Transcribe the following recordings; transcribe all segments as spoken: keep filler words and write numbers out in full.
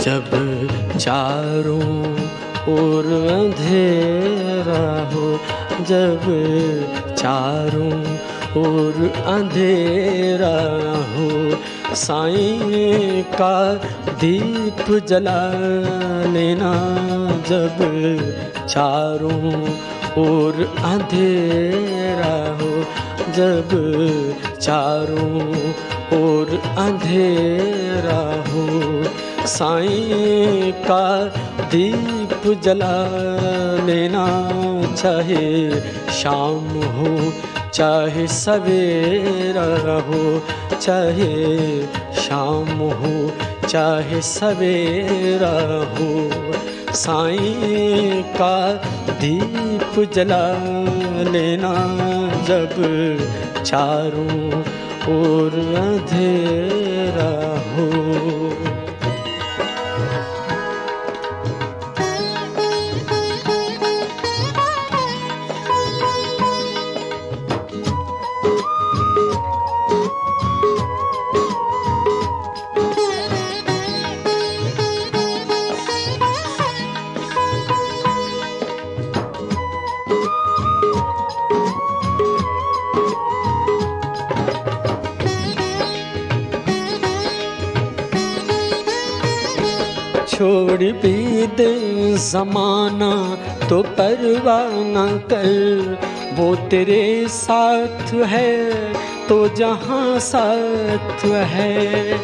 जब चारों ओर अंधेरा हो, जब चारों ओर अंधेरा हो, साईं का दीप जला लेना। जब चारों ओर अंधेरा हो, जब चारों ओर अंधेरा हो, साईं का दीप जला लेना। चाहे शाम हो चाहे सवेरा हो, चाहे शाम हो चाहे सवेरा हो, साईं का दीप जला लेना। जब चारों ओर अंधेरा हो। छोड़ भी दे ज़माना तो परवाह न कर, वो तेरे साथ है तो जहाँ साथ है।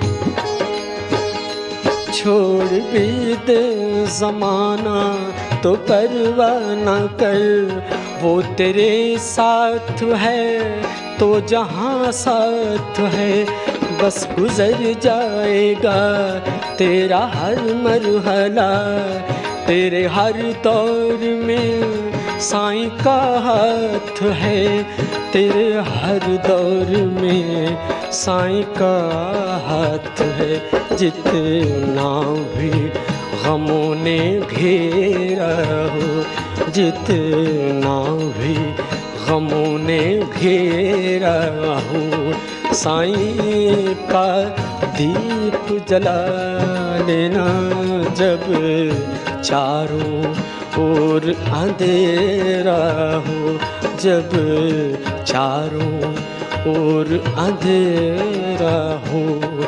छोड़ भी दे ज़माना तो परवाह न कर, वो तेरे साथ है तो जहाँ साथ है। बस गुजर जाएगा तेरा हर मरहला, तेरे हर दौर में साईं का हाथ है, तेरे हर दौर में साईं का हाथ है। जितना भी गमों ने घेरा हो, जितना भी गमों ने घेरा हो, साईं का दीप जला लेना। जब चारों ओर अंधेरा हो, जब चारों ओर अंधेरा हो,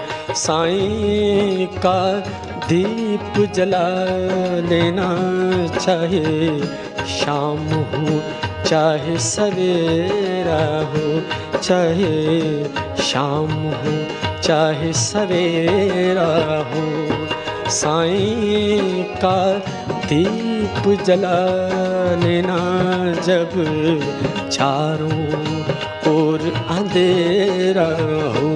साईं का दीप जला लेना। चाहे शाम हो चाहे सवेरा हो, चाहे शाम हो चाहे सवेरा हो, साईं का दीप जला लेना। जब चारों ओर अंधेरा हो।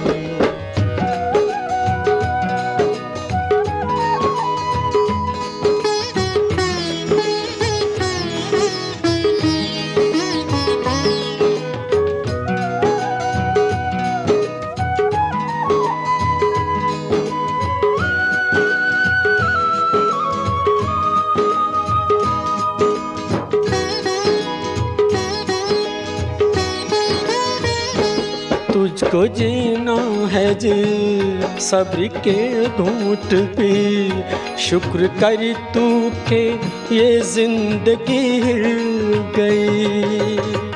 तुझको जीना है जी सब्र के घूंट पे, शुक्र कर तू के ये जिंदगी हिल गई।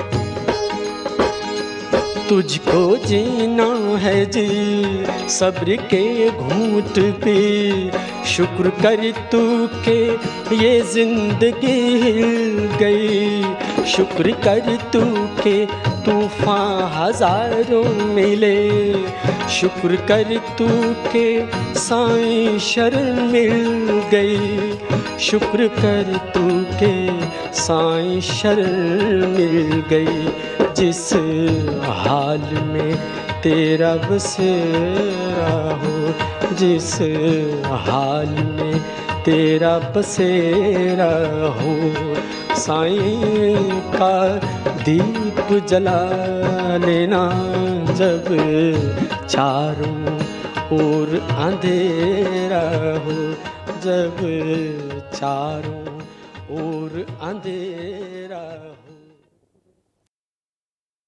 तुझको जीना है जी सब्र के घूंट पे, शुक्र कर तू के ये जिंदगी हिल गई। शुक्र कर तू के तूफान हजारों मिले, शुक्र कर तू के साईं शरण मिल गई। शुक्र कर तू के साईं शरण मिल गई। जिस हाल में तेरा बसेरा हो, जिस हाल में तेरा बसेरा हो, साईं का दीप जला लेना। जब चारों ओर अंधेरा हो, जब चारों ओर अंधेरा हो।